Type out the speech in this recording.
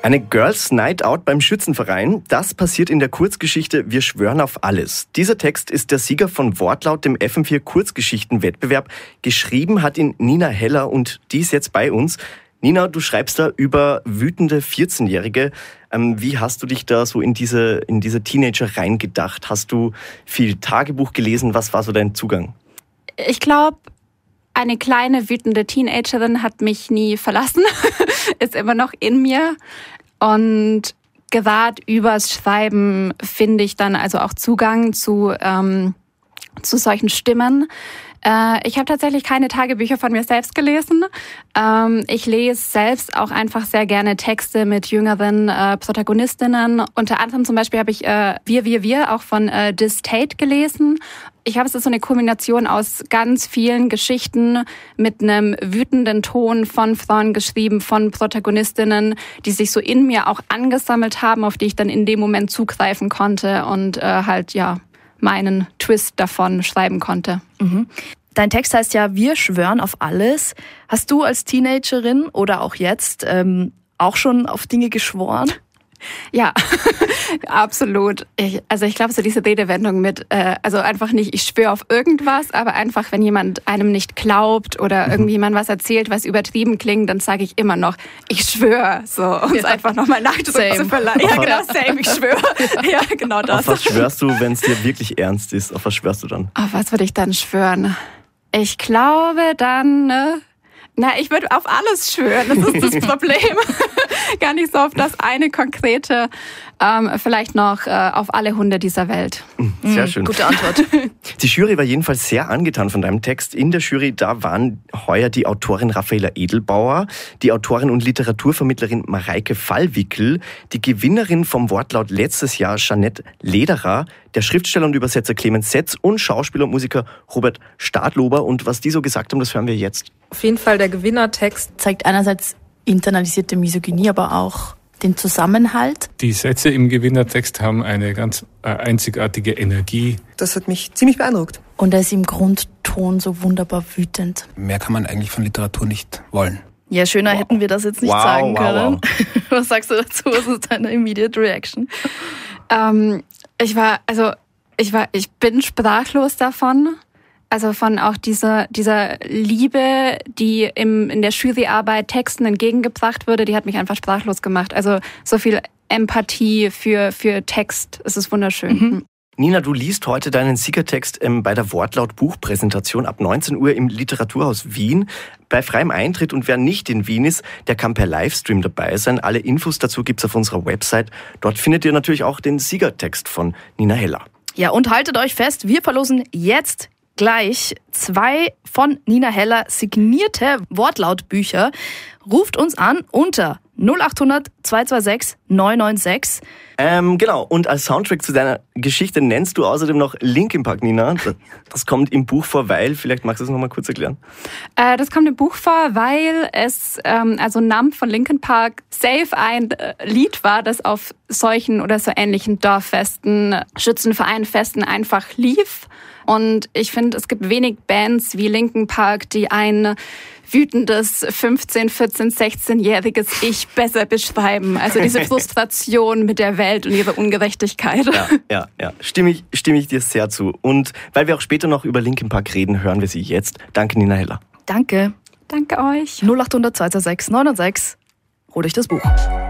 Eine Girls Night Out beim Schützenverein, das passiert in der Kurzgeschichte Wir schwören auf alles. Dieser Text ist der Sieger von Wortlaut, dem FM4 Kurzgeschichtenwettbewerb. Geschrieben hat ihn Nina Heller und die ist jetzt bei uns. Nina, du schreibst da über wütende 14-Jährige. Wie hast du dich da so in diese Teenager reingedacht? Hast du viel Tagebuch gelesen? Was war so dein Zugang? Ich glaube, eine kleine wütende Teenagerin hat mich nie verlassen, ist immer noch in mir. Und gerade übers Schreiben finde ich dann also auch Zugang zu solchen Stimmen. Ich habe tatsächlich keine Tagebücher von mir selbst gelesen. Ich lese selbst auch einfach sehr gerne Texte mit jüngeren Protagonistinnen. Unter anderem zum Beispiel habe ich Wir auch von Dis Tate gelesen. Ich glaube, es ist so eine Kombination aus ganz vielen Geschichten mit einem wütenden Ton von Frauen geschrieben, von Protagonistinnen, die sich so in mir auch angesammelt haben, auf die ich dann in dem Moment zugreifen konnte und meinen Twist davon schreiben konnte. Mhm. Dein Text heißt ja Wir schwören auf alles. Hast du als Teenagerin oder auch jetzt auch schon auf Dinge geschworen? Ja, absolut. Ich glaube, so diese Redewendung mit, also einfach nicht, ich schwöre auf irgendwas, aber einfach, wenn jemand einem nicht glaubt oder irgendjemand was erzählt, was übertrieben klingt, dann sage ich immer noch, ich schwöre, so, um es einfach nochmal nachdrücken zu verleihen. Ja, genau, same, ich schwöre. Ja, genau das. Auf was schwörst du, wenn es dir wirklich ernst ist? Auf was schwörst du dann? Auf was würde ich dann schwören? Ich glaube dann, ich würde auf alles schwören, das ist das Problem. Gar nicht so auf das eine konkrete, vielleicht noch auf alle Hunde dieser Welt. Sehr schön. Gute Antwort. Die Jury war jedenfalls sehr angetan von deinem Text. In der Jury, da waren heuer die Autorin Raffaela Edelbauer, die Autorin und Literaturvermittlerin Mareike Fallwickel, die Gewinnerin vom Wortlaut letztes Jahr Jeanette Lederer, der Schriftsteller und Übersetzer Clemens Setz und Schauspieler und Musiker Robert Stadlober. Und was die so gesagt haben, das hören wir jetzt. Auf jeden Fall der Gewinnertext zeigt einerseits internalisierte Misogynie, aber auch den Zusammenhalt. Die Sätze im Gewinnertext haben eine ganz einzigartige Energie. Das hat mich ziemlich beeindruckt. Und er ist im Grundton so wunderbar wütend. Mehr kann man eigentlich von Literatur nicht wollen. Ja, schöner hätten wir das jetzt nicht sagen können. Was sagst du dazu? Was ist deine immediate reaction? Ich bin sprachlos davon. Also von auch dieser Liebe, die in der Juryarbeit Texten entgegengebracht wurde, die hat mich einfach sprachlos gemacht. Also so viel Empathie für Text, es ist wunderschön. Mhm. Nina, du liest heute deinen Siegertext bei der Wortlaut-Buchpräsentation ab 19 Uhr im Literaturhaus Wien. Bei freiem Eintritt, und wer nicht in Wien ist, der kann per Livestream dabei sein. Alle Infos dazu gibt's auf unserer Website. Dort findet ihr natürlich auch den Siegertext von Nina Heller. Ja, und haltet euch fest, wir verlosen jetzt gleich 2 von Nina Heller signierte Wortlautbücher. Ruft uns an unter 0800 226 996. Genau, und als Soundtrack zu deiner Geschichte nennst du außerdem noch Linkin Park, Nina. Das kommt im Buch vor, weil, vielleicht magst du es nochmal kurz erklären. Das kommt im Buch vor, weil es, Numb von Linkin Park safe ein Lied war, das auf solchen oder so ähnlichen Dorffesten, Schützenvereinfesten einfach lief. Und ich finde, es gibt wenig Bands wie Linkin Park, die ein wütendes 15-, 14-, 16-jähriges Ich besser beschreiben. Also diese Frustration mit der Welt und ihre Ungerechtigkeit. Ja. Stimme ich dir sehr zu. Und weil wir auch später noch über Linkin Park reden, hören wir sie jetzt. Danke, Nina Heller. Danke. Danke euch. 0800 226 996. Holt euch das Buch.